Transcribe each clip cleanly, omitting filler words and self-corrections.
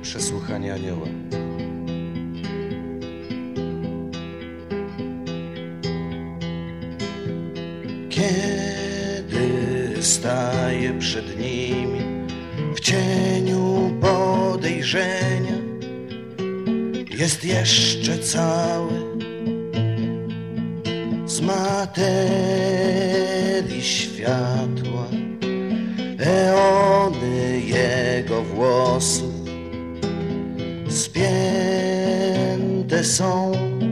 Przesłuchanie anioła. Kiedy staję przed nimi w cieniu podejrzenia, jest jeszcze cały z materii światła, eony jego włosów spięte są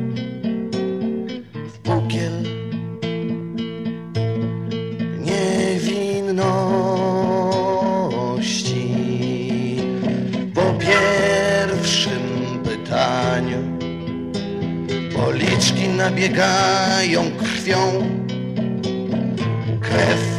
w pukiel niewinności. Po pierwszym pytaniu policzki nabiegają krwią, krew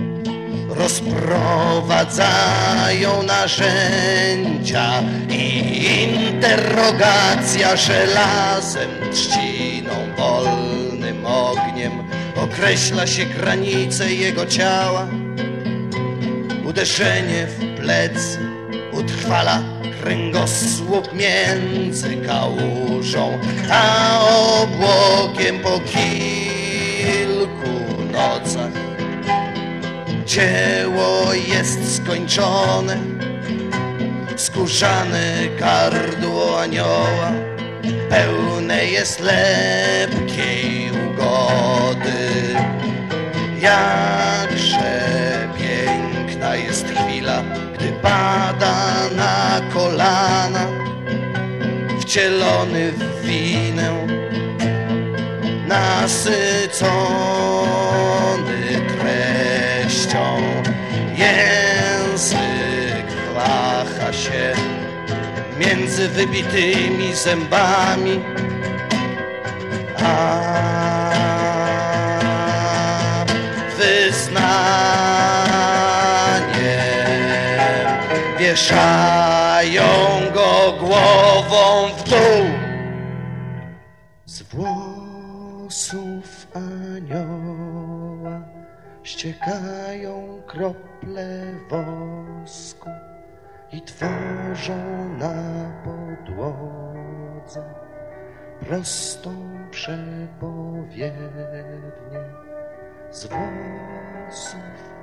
rozprowadzają narzędzia i interrogacja żelazem, trzciną, wolnym ogniem określa się granice jego ciała. Uderzenie w plecy utrwala kręgosłup między kałużą a obłokiem. Po kilku nocach dzieło jest skończone. Skórzane gardło anioła pełne jest lepkiej ugody. Jakże piękna jest chwila, gdy pada na kolana, wcielony w winę, nasycony treścią. Język waha się między wybitymi zębami, a wyznaniem wieszają go głową w dół. Z włosów anioła ściekają krople wosku i tworzą na podłodze prostą przepowiednię. Z włosów